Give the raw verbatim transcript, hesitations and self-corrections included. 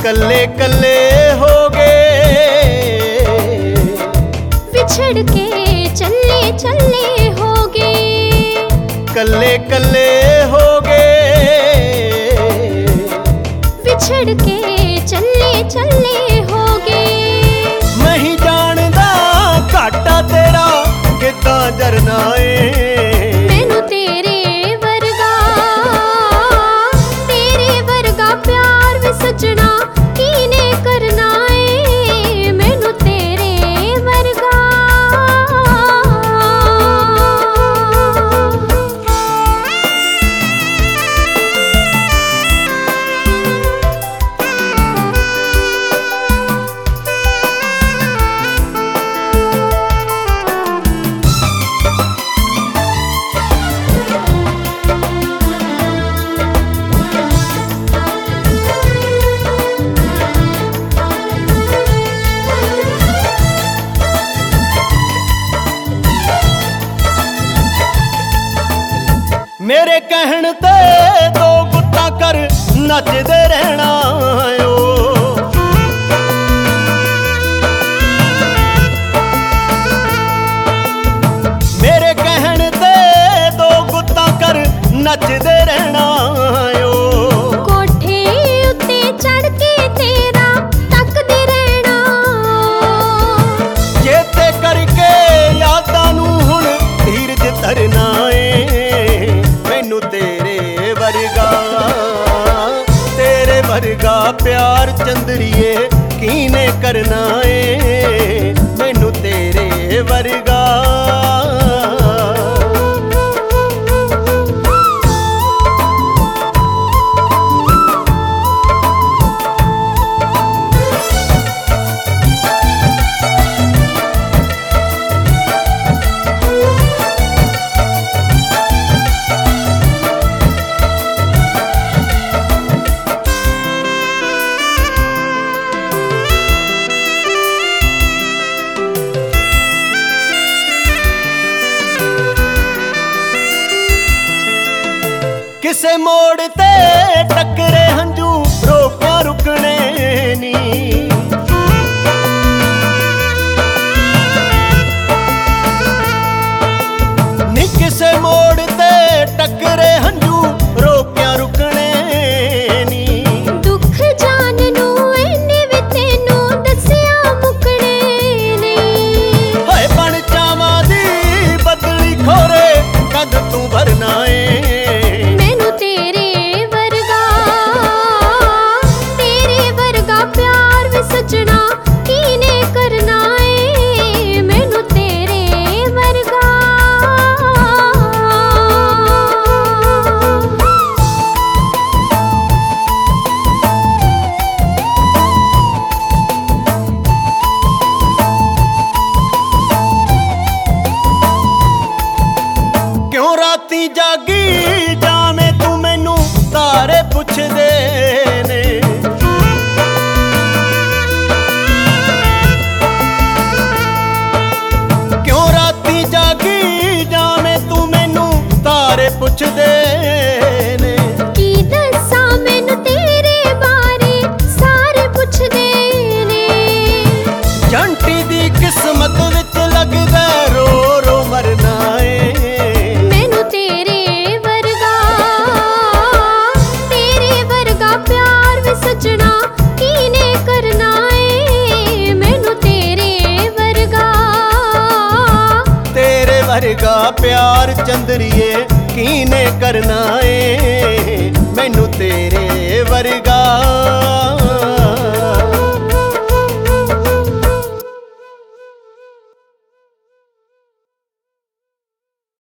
कल्ले कल्ले हो गए, बिछड़ के चले चले हो गए। कल्ले कल्ले हो गए, बिछड़ के चले चले हो गए। मैं ही जानदा घाटा तेरा किदां जरना ए। मैनू तेरे वर्गा तेरे वर्गा प्यार वे सजना कीने करना ए। मैनू तेरे वर्गा मेरे कहण ते दो गुत्ता कर नचदे रहना ओ। मेरे कहण ते दो गुत्ता कर नचदे रहना ओ। कोठे उत्ते चढ़ के तेरा तकदे रहना। चेते करके यादां नूं हुण धीरज धरना ए। मैनू तेरे वर्गा तेरे वर्गा प्यार चंदरिए कीने करना ए। मैनू तेरे वर्गा किसे मोड़ ते टकरे हंजू रोकिया रुकने नी। नी किसे मोड़ ते टकरे हंजू रोकिया रुकने नी। दुख जान नू इन्ने वी तैनू दसिया मुकने नहीं। होए बन चावां दी बदली खोरे कद तू भरना ए। सजना कीने करना ए। मैनू तेरे वर्गा क्यों राती जागी जावे तू मैनू तारे पुछदे ने। जागी जावे तू मैनू तारे पुछदे ने। की दस्सां मैनू तेरे बारे सारे पुछदे ने। जंटी दी किस्मत विच लगदा रो रो मरना ए। मैनू तेरे वर्गा तेरे वर्गा प्यार वे सजना कीने करना ए। मैनू तेरे वर्गा तेरे वर्गा प्यार चंदरिए कीने करना ए। मैनू तेरे वर्गा